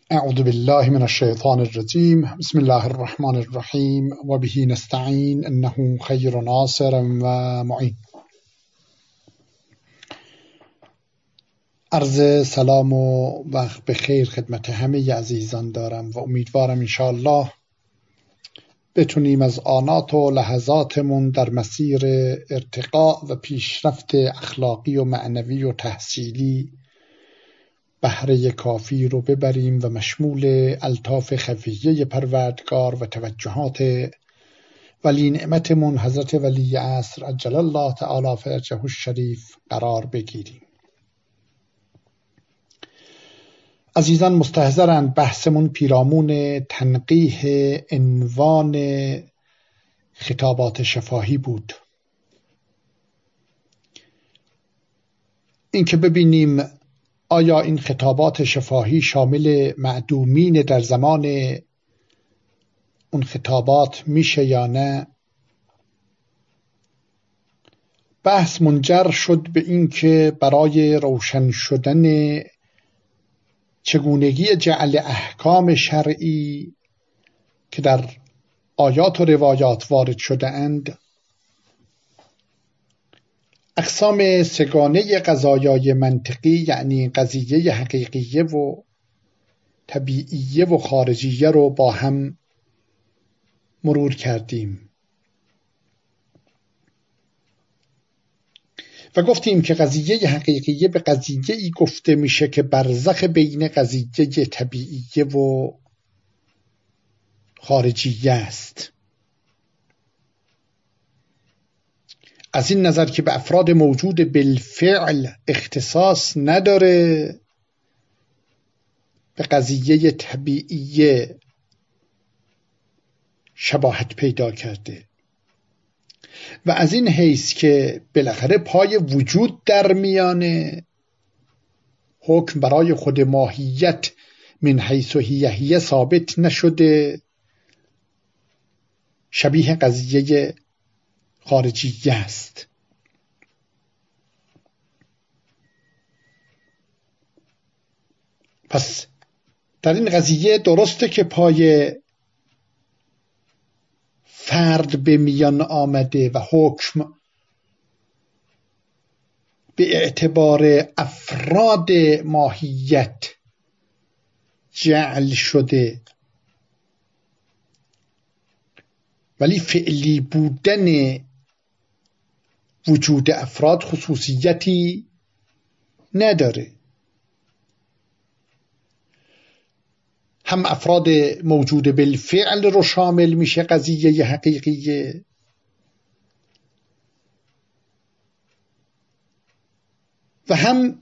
اعوذ بالله من الشیطان الرجیم. بسم الله الرحمن الرحیم و به نستعین انه خیر ناصر و معین. عرض سلام و وقت بخیر خدمت همه عزیزان دارم و امیدوارم انشاءالله بتونیم از آنات و لحظاتمون در مسیر ارتقاء و پیشرفت اخلاقی و معنوی و تحصیلی بهره کافی رو ببریم و مشمول الطاف خفیه پروردگار و توجهات ولی نعمتمون حضرت ولی عصر عجل الله تعالی فرجه الشریف قرار بگیریم. عزیزان مستحضرند، بحثمون پیرامون تنقیح عنوان خطابات شفاهی بود. اینکه ببینیم آیا این خطابات شفاهی شامل معدومین در زمان اون خطابات میشه یا نه. بحث منجر شد به این که برای روشن شدن چگونگی جعل احکام شرعی که در آیات و روایات وارد شده اند، اقسام سگانه قضایای منطقی یعنی قضیه حقیقیه و طبیعیه و خارجیه رو با هم مرور کردیم و گفتیم که قضیه حقیقیه به قضیه ای گفته میشه که برزخ بین قضیه طبیعیه و خارجیه است. از این نظر که به افراد موجود بالفعل اختصاص نداره، به قضیه طبیعیه شباهت پیدا کرده و از این حیث که بالاخره پای وجود در میانه، حکم برای خود ماهیت من حیث هیه ثابت نشده، شبیه قضیه خارجیه است. پس در این قضیه درسته که پای فرد به میان آمده و حکم به اعتبار افراد ماهیت جعل شده، ولی فعلی بودن وجود افراد خصوصیتی نداره. هم افراد موجود بالفعل رو شامل میشه قضیه حقیقیه، و هم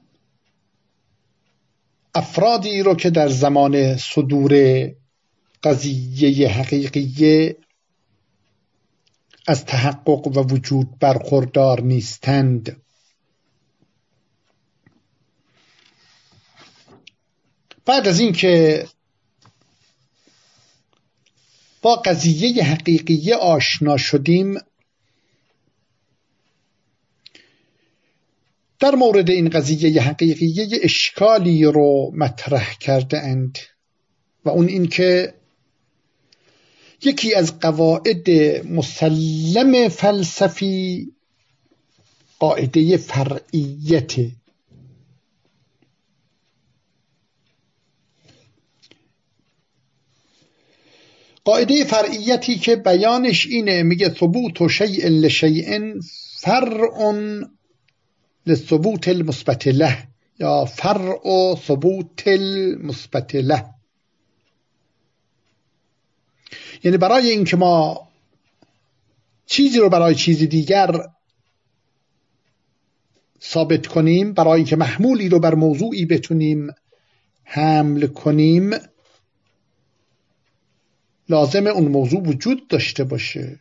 افرادی رو که در زمان صدور قضیه حقیقیه از تحقق و وجود برخوردار نیستند. بعد از این که با قضیه حقیقیه آشنا شدیم، در مورد این قضیه حقیقیه اشکالی رو مطرح کرده اند و اون این که یکی از قواعد مسلم فلسفی قاعده فرعیت. قاعده فرعیتی که بیانش اینه، میگه ثبوت شیء لشیء فرع لثبوت المثبت له، یا فرع ثبوت المثبت له. یعنی برای اینکه ما چیزی رو برای چیز دیگر ثابت کنیم، برای اینکه محمولی رو بر موضوعی بتونیم حمل کنیم، لازم اون موضوع وجود داشته باشه.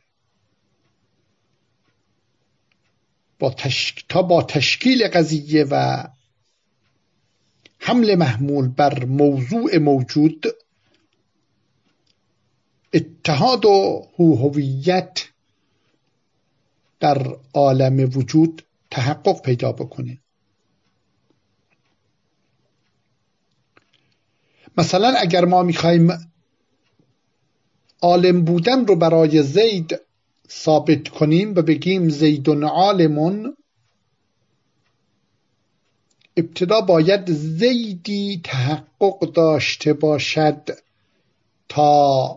تا با تشکیل قضیه و حمل محمول بر موضوع موجود، اتحاد و هویت در عالم وجود تحقق پیدا بکنه. مثلا اگر ما میخوایم عالم بودن رو برای زید ثابت کنیم و بگیم زیدون عالمون، ابتدا باید زیدی تحقق داشته باشد تا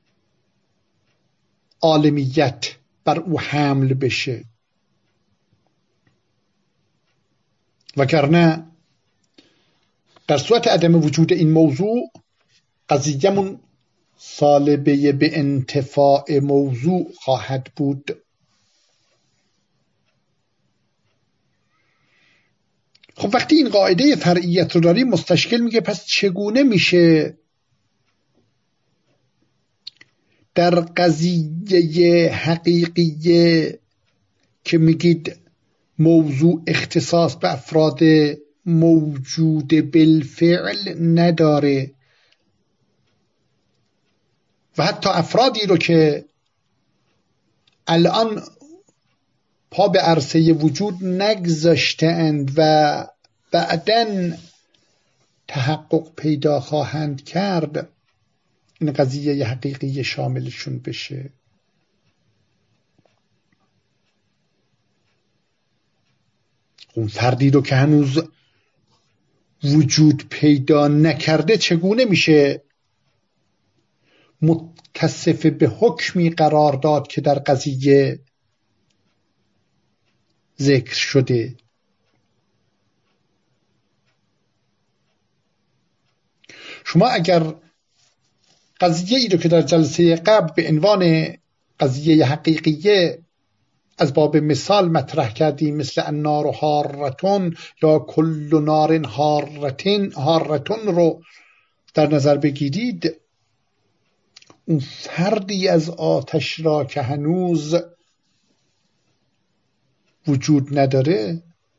عالمیت بر او حمل بشه، وگرنه در صورت عدم وجود این موضوع قضیه‌مون سالبه به انتفاع موضوع خواهد بود. خب وقتی این قاعده فرعیت رو داریم، مستشکل میگه پس چگونه میشه در قضیه حقیقیه که میگید موضوع اختصاص به افراد موجود بالفعل نداره و حتی افرادی رو که الان پا به عرصه وجود نگذاشتند و بعداً تحقق پیدا خواهند کرد، این قضیه حقیقی شاملشون بشه. اون فردی رو که هنوز وجود پیدا نکرده چگونه میشه متصف به حکمی قرار داد که در قضیه ذکر شده؟ شما اگر قضیه ای رو که در جلسه قبل به عنوان قضیه حقیقیه از باب مثال مطرح کردیم، مثل النار حارتون یا کل نار حارتون رو در نظر بگیرید، اون فردی از آتش را که هنوز وجود نداره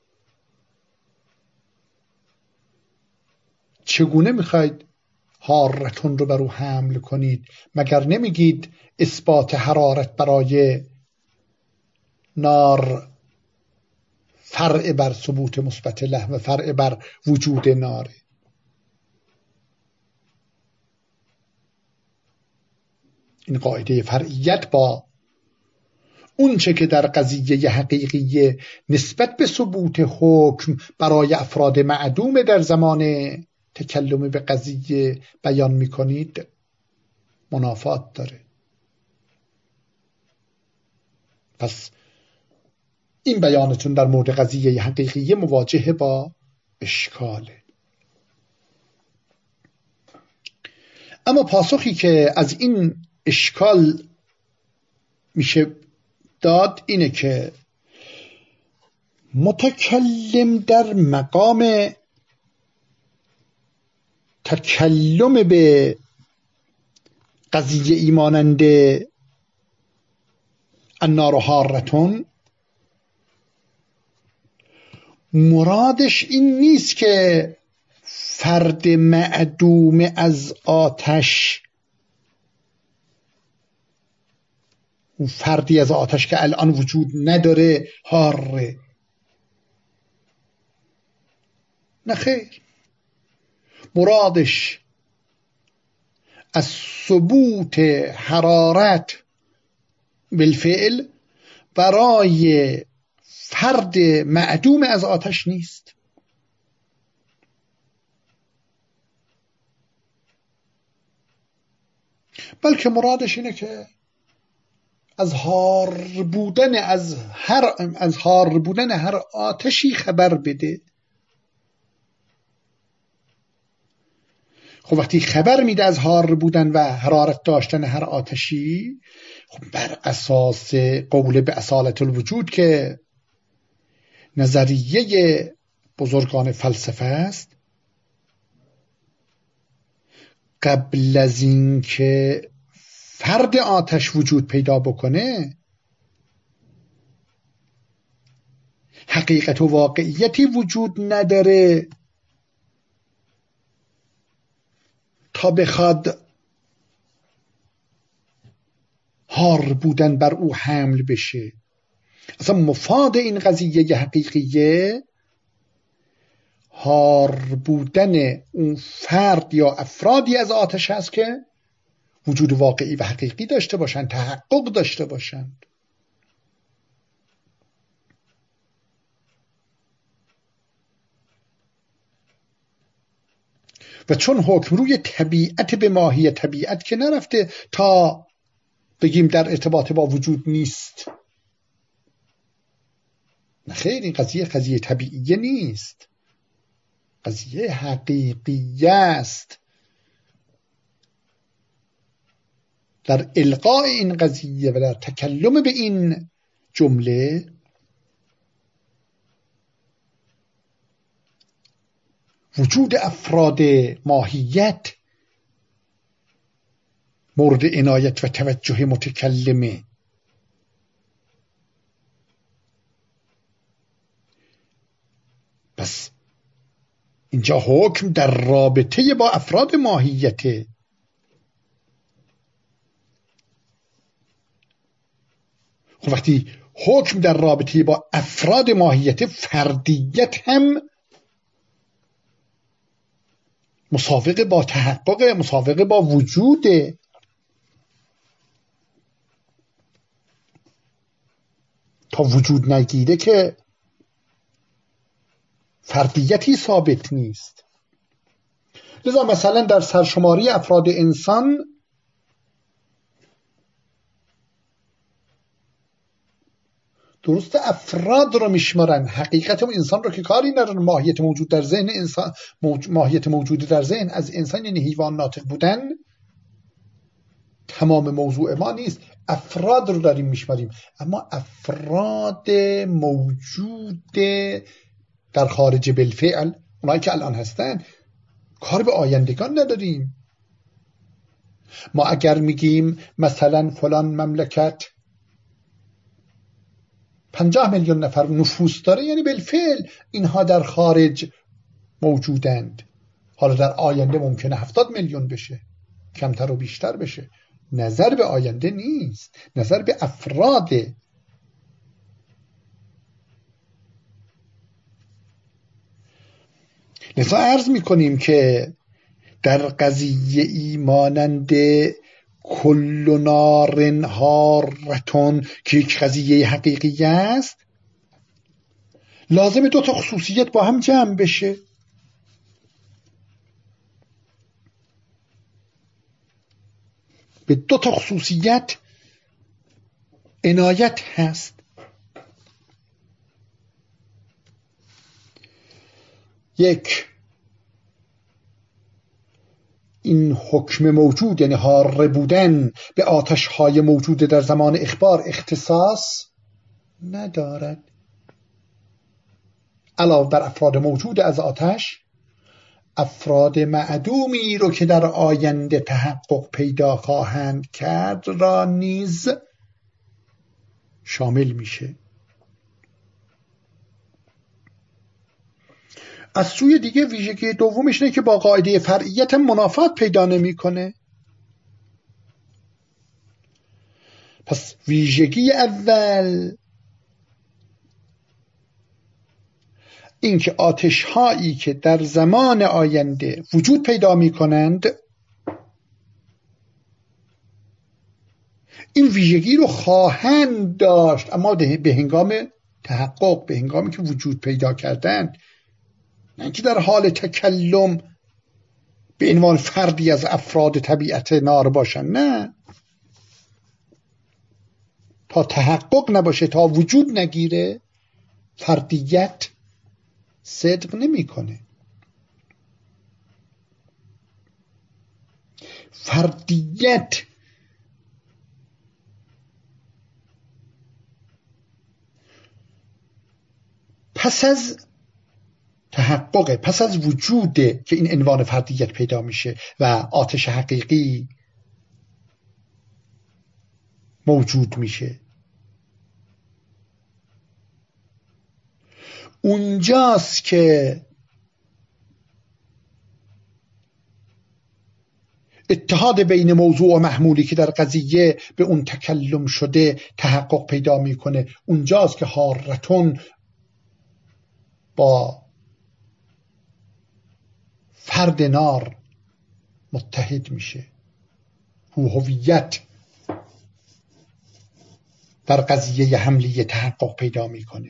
چگونه میخواید حارتون رو بر او حمل کنید؟ مگر نمیگید اثبات حرارت برای نار فرع بر ثبوت مثبت له و فرع بر وجود ناره؟ این قاعده فرعیت با اون چه که در قضیه حقیقی نسبت به ثبوت حکم برای افراد معدوم در زمان تکلم به قضیه بیان میکنید منافات داره. پس این بیانتون در مورد قضیه حقیقی مواجه با اشکاله. اما پاسخی که از این اشکال میشه داد اینه که متکلم در مقام تکلم به قضیه ایمانند النار حارتون مرادش این نیست که فرد معدوم از آتش، اون فردی از آتش که الان وجود نداره حاره. نه خیر، مرادش از ثبوت حرارت بالفعل برای فرد معدوم از آتش نیست، بلکه مرادش اینه که از حار بودن هر آتشی خبر بده. خب وقتی خبر میده از حار بودن و حرارت داشتن هر آتشی، خب بر اساس قول به اصالت الوجود که نظریه بزرگان فلسفه است، قبل از این که فرد آتش وجود پیدا بکنه حقیقت و واقعیتی وجود نداره تا بخواد حار بودن بر او حمل بشه. اصلا مفاد این قضیه حقیقیه حار بودن اون فرد یا افرادی از آتش هست که وجود واقعی و حقیقی داشته باشند، تحقق داشته باشند. و چون حکم روی طبیعت به ماهی طبیعت که نرفته تا بگیم در ارتباط با وجود نیست، نه خیر، این قضیه طبیعیه نیست، قضیه حقیقی است. در القاء این قضیه و در تکلم به این جمله وجود افراد ماهیت مورد عنایت و توجه متکلمه. پس اینجا حکم در رابطه با افراد ماهیته. خب وقتی حکم در رابطه با افراد ماهیت، فردیت هم مسابقه با تحقق، مسابقه با وجوده. تا وجود نگیره که فردیتی ثابت نیست. لذا مثلا در سرشماری افراد انسان درست افراد رو میشمارن، حقیقت انسان رو که کاری ندارن. ماهیت موجود در ذهن انسان، ماهیت موجود در ذهن از انسان یعنی حیوان ناطق بودن، تمام موضوع ما نیست. افراد رو داریم میشماریم، اما افراد موجود در خارج بالفعل، اونایی که الان هستن، کار به آیندگان نداریم. ما اگر میگیم مثلا فلان مملکت 50 میلیون نفر نفوس داره، یعنی بالفعل اینها در خارج موجودند. حالا در آینده ممکنه 70 میلیون بشه، کمتر و بیشتر بشه. نظر به آینده نیست، نظر به افراده. لذا عرض میکنیم که در قضیه ای مانند کل نار حارتون که یک قضیه حقیقی است، لازم دو تا خصوصیت با هم جمع بشه. به دو تا خصوصیت عنایت هست. یک، این حکم موجود یعنی حاره بودن به آتش های موجود در زمان اخبار اختصاص ندارد. علاوه بر افراد موجود از آتش، افراد معدومی رو که در آینده تحقق پیدا خواهند کرد را نیز شامل میشه. از سوی دیگه ویژگی دومش اینه که با قاعده فرعیت منافات پیدا نمیکنه. پس ویژگی اول این که آتش هایی که در زمان آینده وجود پیدا می کنند این ویژگی رو خواهند داشت، اما به هنگام تحقق، به هنگامی که وجود پیدا کردند، نه اینکه در حال تکلم به عنوان فردی از افراد طبیعت نار باشن. نه، تا تحقق نباشه، تا وجود نگیره، فردیت صدق نمیکنه. فردیت پس از تحقق، پس از وجوده که این عنوان فردیت پیدا میشه و آتش حقیقی موجود میشه. اونجاست که اتحاد بین موضوع و محمولی که در قضیه به اون تکلم شده تحقق پیدا میکنه. اونجاست که حارتون با هر دینار متحد میشه، هویت در قضیه حملی تحقق پیدا میکنه.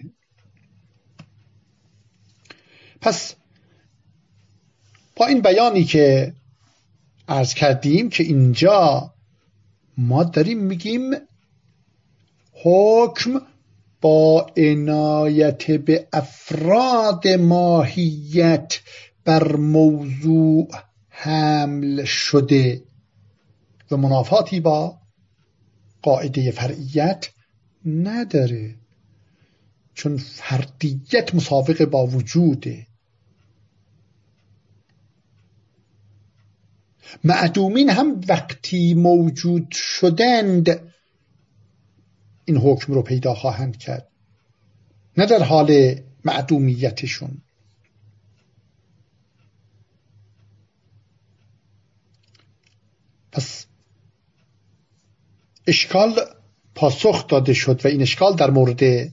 پس با این بیانی که عرض کردیم که اینجا ما داریم میگیم حکم با عنایت به افراد ماهیت بر موضوع حمل شده و منافاتی با قاعده فرعیت نداره، چون فردیت مسابقه با وجوده. معدومین هم وقتی موجود شدند این حکم رو پیدا خواهند کرد، نه در حال معدومیتشون. پس اشکال پاسخ داده شد و این اشکال در مورد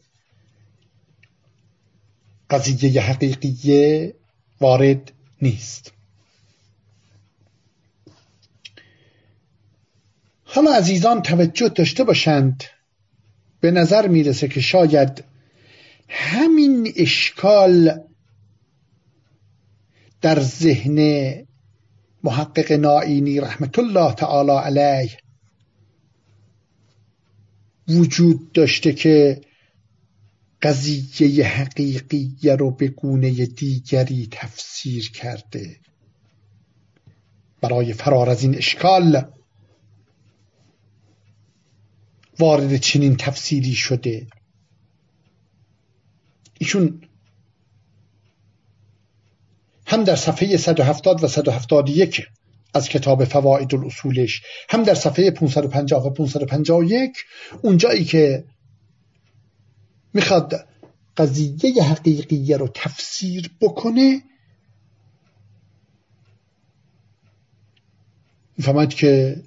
قضیه حقیقیه وارد نیست. حالا عزیزان توجه داشته باشند، به نظر میرسه که شاید همین اشکال در ذهن محقق نائینی رحمت الله تعالی علیه وجود داشته که قضیه حقیقیه رو به گونه دیگری تفسیر کرده. برای فرار از این اشکال وارد چنین تفسیری شده. ایشون هم در صفحه 170 و 171 از کتاب فواید الاصولش، هم در صفحه 550 و 551 اونجایی که میخواد قضیه حقیقیه رو تفسیر بکنه میفهمد که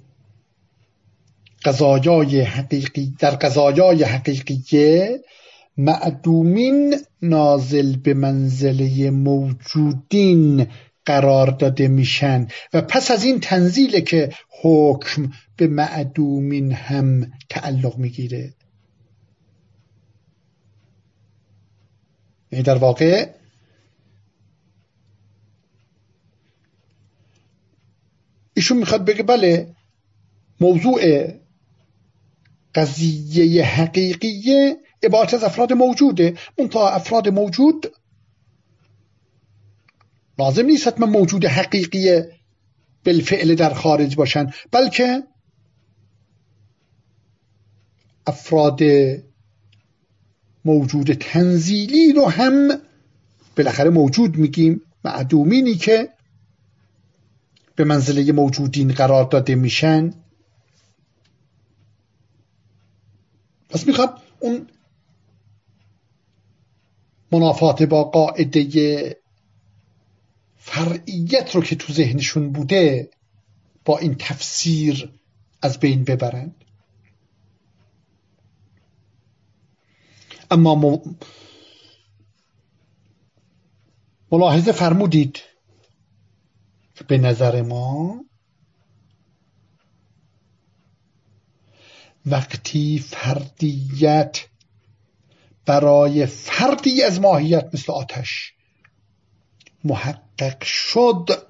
قضایای حقیقی در قضایای حقیقیه معدومین نازل به منزله موجودین قرار داده میشن و پس از این تنزیله که حکم به معدومین هم تعلق میگیره. یعنی در واقع ایشون میخواد بگه بله موضوع قضیه حقیقیه عبارت از افراد موجوده، منتها افراد موجود لازم نیست حتما موجود حقیقی بالفعل در خارج باشن، بلکه افراد موجود تنزیلی رو هم بالاخره موجود میگیم، معدومینی که به منزله موجودین قرار داده میشن. پس میخواد اون منافات با قاعده فرعیت رو که تو ذهنشون بوده با این تفسیر از بین ببرند. اما ملاحظه فرمودید که به نظر ما وقتی فردیت برای فردی از ماهیت مثل آتش محقق شد،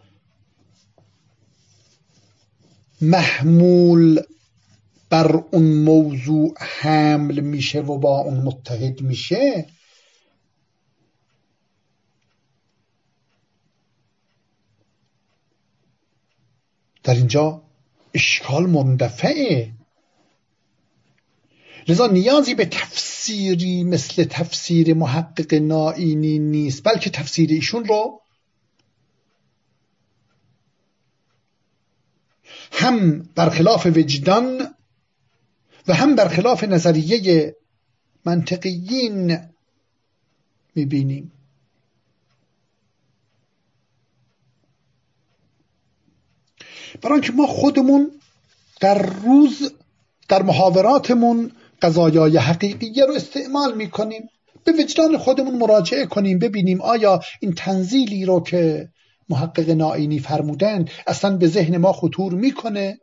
محمول بر اون موضوع حمل میشه و با اون متحد میشه. در اینجا اشکال مندفعه، لذا نیازی به تفسیری مثل تفسیر محقق نائینی نیست، بلکه تفسیر ایشون رو هم برخلاف وجدان و هم برخلاف نظریه منطقیین میبینیم. برای اینکه ما خودمون در روز در محاوراتمون قضایای حقیقیه رو استعمال میکنیم، به وجدان خودمون مراجعه کنیم ببینیم آیا این تنزیلی رو که محقق نائینی فرمودند اصلا به ذهن ما خطور میکنه؟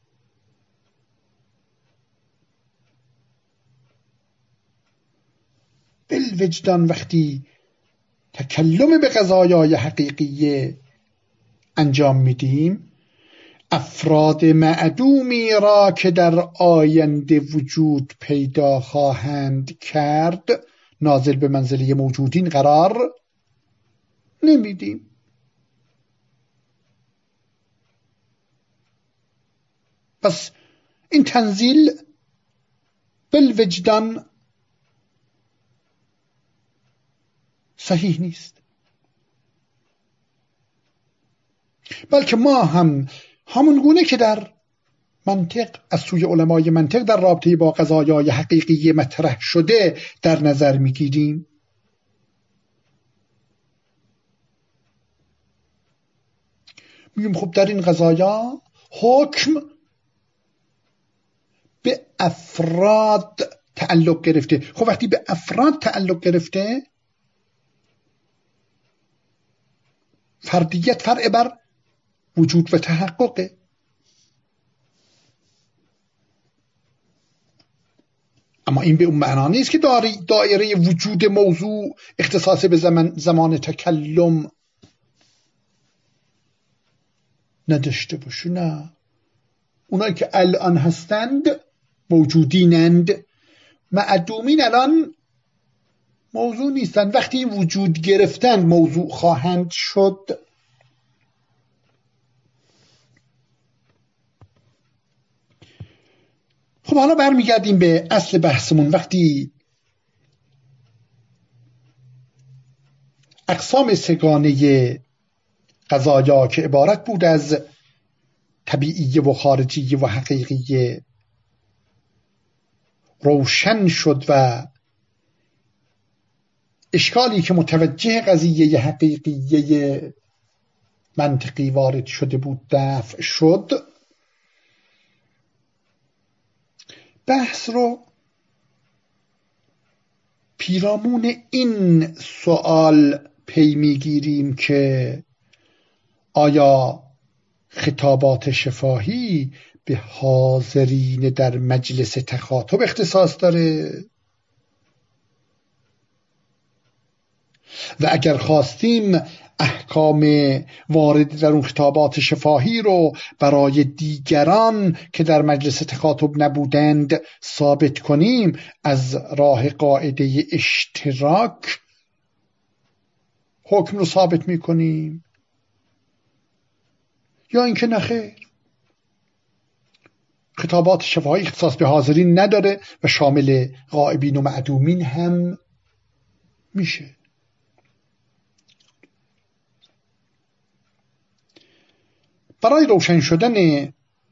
بالوجدان وقتی تکلم به قضایای حقیقیه انجام میدیم، افراد معدومی را که در آینده وجود پیدا خواهند کرد نازل به منزله موجودین قرار نمیدیم. پس این تنزیل بالوجدان صحیح نیست، بلکه ما هم همون گونه که در منطق از سوی علمای منطق در رابطه با قضایای حقیقی مطرح شده در نظر میگیریم. میگیم خب در این قضایا حکم به افراد تعلق گرفته. خب وقتی به افراد تعلق گرفته، فردیت فرع بر وجود و تحققه. اما این به اون معنا نیست که دایره وجود موضوع اختصاص به زمان تکلم نداشته باشه. نه، اونایی که الان هستند موجودینند، معدومین الان موضوع نیستند. وقتی این وجود گرفتند موضوع خواهند شد. خب حالا برمیگردیم به اصل بحثمون. وقتی اقسام سگانه قضایا که عبارت بود از طبیعیه و خارجیه و حقیقیه روشن شد و اشکالی که متوجه قضیه حقیقیه منطقی وارد شده بود دفع شد، بحث رو پیرامون این سوال پی میگیریم که آیا خطابات شفاهی به حاضرین در مجلس تخاطب اختصاص داره؟ و اگر خواستیم احکام وارد در اون خطابات شفاهی رو برای دیگران که در مجلس تخاطب نبودند ثابت کنیم، از راه قاعده اشتراک حکم رو ثابت میکنیم یا اینکه نخیر، خطابات شفاهی اختصاص به حاضرین نداره و شامل غائبین و معدومین هم میشه. برای روشن شدن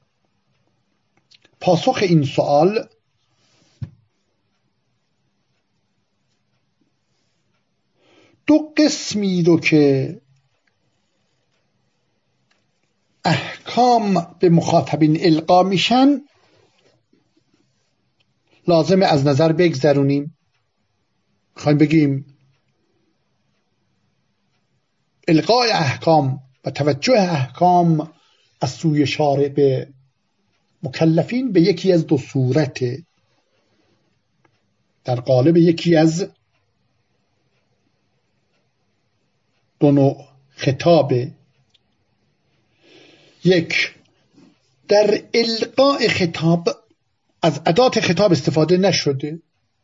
پاسخ این سوال دو قسمی رو که احکام به مخاطبین القا میشن لازم از نظر بگذرونیم. خواهیم بگیم القای احکام و توجه احکام از سوی شارع به مکلفین به یکی از دو صورت، در قالب یکی از دو نوع خطاب. یک، در القاء خطاب از ادات خطاب استفاده نشده،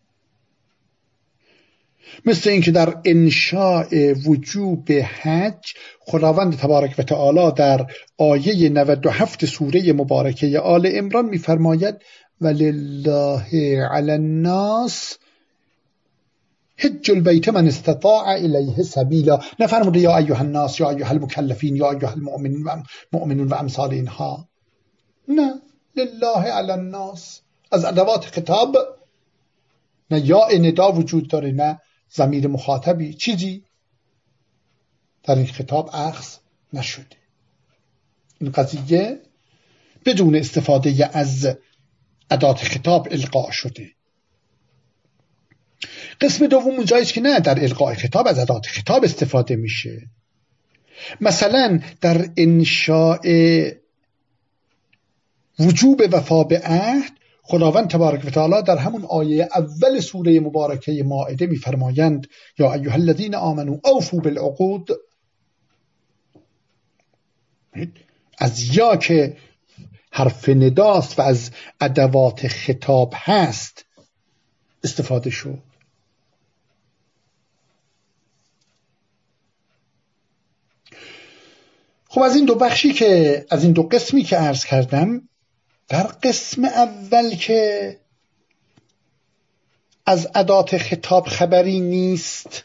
مثل اینکه در انشاء وجوب حج خداوند تبارک و تعالی در آیه 97 سوره مبارکه آل عمران می‌فرماید ولله علی الناس حج البیت من استطاع الیه سبیلا. نفرموده یا ایها الناس یا ایها المکلفین یا ایها المؤمنون و امثال اینها. نه، لله علی الناس از ادوات خطاب نه یا ندا وجود داره نه ضمیر مخاطبی چیزی در این خطاب اخذ نشده. این قضیه بدون استفاده از ادات خطاب القا شده. قسم دوم جاییست که نه در القاء خطاب از ادات خطاب استفاده میشه، مثلا در انشاء وجوب وفا به عهد خداوند تبارک و تعالی در همون آیه اول سوره مبارکه مائده می‌فرمایند یا ایها الذین آمنوا اوفوا بالعقود. از یا که حرف نداست و از ادوات خطاب هست استفاده شد. خب از این دو قسمی که عرض کردم، در قسم اول که از ادات خطاب خبری نیست،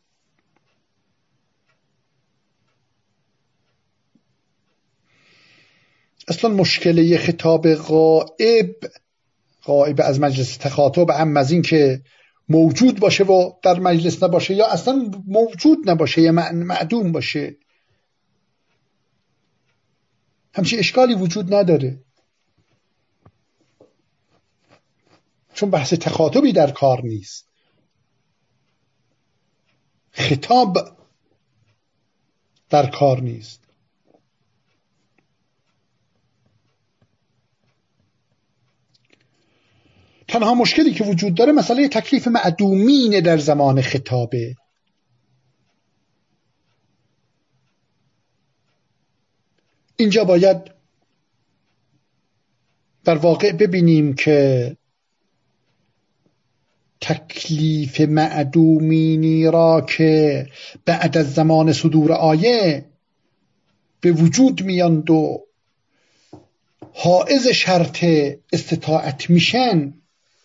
اصلا مشکله خطاب غائب از مجلس تخاطب هم از این که موجود باشه و در مجلس نباشه یا اصلا موجود نباشه یا معدوم باشه، همچین اشکالی وجود نداره، چون بحث تخاطبی در کار نیست. خطاب در کار نیست. تنها مشکلی که وجود داره مسئله تکلیف معدومین در زمان خطابه. اینجا باید در واقع ببینیم که تکلیف معدومینی را که بعد از زمان صدور آیه به وجود میاند و حائز شرط استطاعت میشن،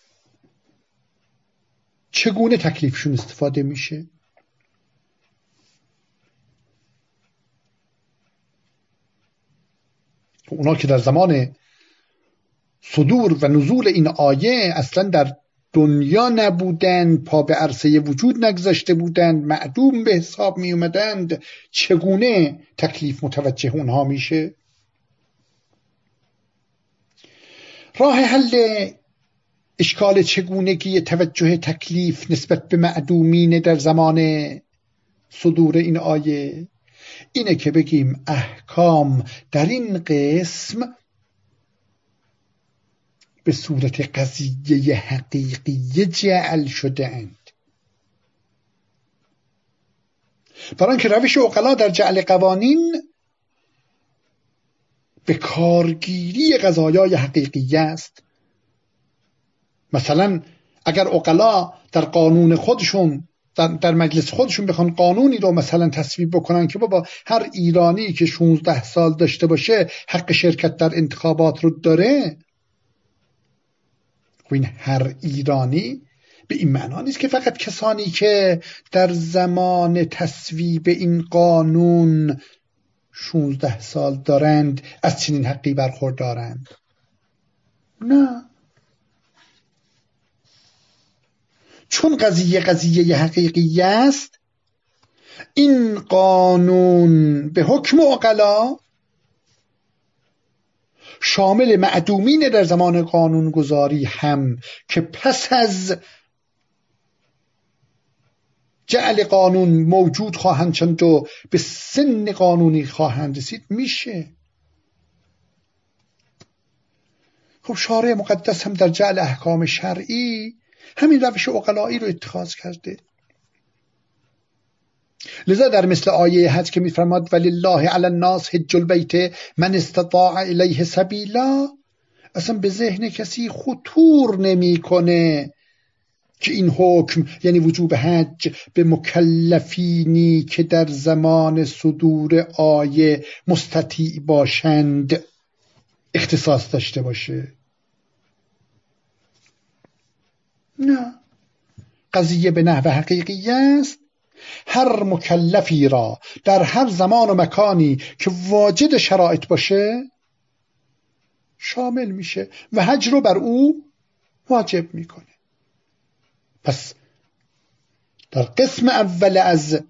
چگونه تکلیفشون استفاده میشه؟ اونا که در زمان صدور و نزول این آیه اصلا در دنیا نبودند، پا به عرصه وجود نگذاشته بودند، معدوم به حساب می اومدند، چگونه تکلیف متوجه اونها میشه؟ راه حل اشکال چگونگی توجه تکلیف نسبت به معدومین در زمان صدور این آیه اینه که بگیم احکام در این قسم به صورت قضیه حقیقی جعل شده اند. برای آنکه روش عقلا در جعل قوانین به کارگیری قضایای حقیقی است. مثلا اگر عقلا در قانون خودشون در مجلس خودشون بخوان قانونی رو مثلا تصویب بکنن که بابا هر ایرانی که 16 سال داشته باشه حق شرکت در انتخابات رو داره، و این هر ایرانی به این معنا نیست که فقط کسانی که در زمان تصویب این قانون 16 سال دارند از چنین حقی برخوردارند. نه، چون قضیه حقیقی است، این قانون به حکم عقلا شامل معدومین در زمان قانونگذاری هم که پس از جعل قانون موجود خواهند شد و به سن قانونی خواهند رسید میشه. خب شارع مقدس هم در جعل احکام شرعی همین روش عقلایی رو اتخاذ کرده. لذا در مثل آیه حج که میفرماد ولله علی الناس حج البیت من استطاع الیه سبیلا، اصلا به ذهن کسی خطور نمیکنه که این حکم یعنی وجوب حج به مکلفینی که در زمان صدور آیه مستطیع باشند اختصاص داشته باشه. نه، قضیه به نحو حقیقی است. هر مکلفی را در هر زمان و مکانی که واجد شرایط باشه شامل میشه و حج رو بر او واجب میکنه. پس در قسم اول از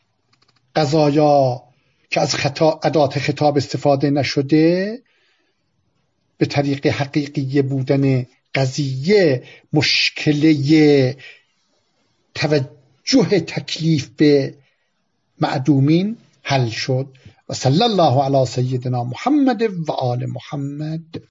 قضایا که از ادات خطاب استفاده نشده، به طریق حقیقی بودن قضیه مشکله توجه تکلیف به معدومین حل شد. و صلی الله علی سیدنا محمد و آل محمد.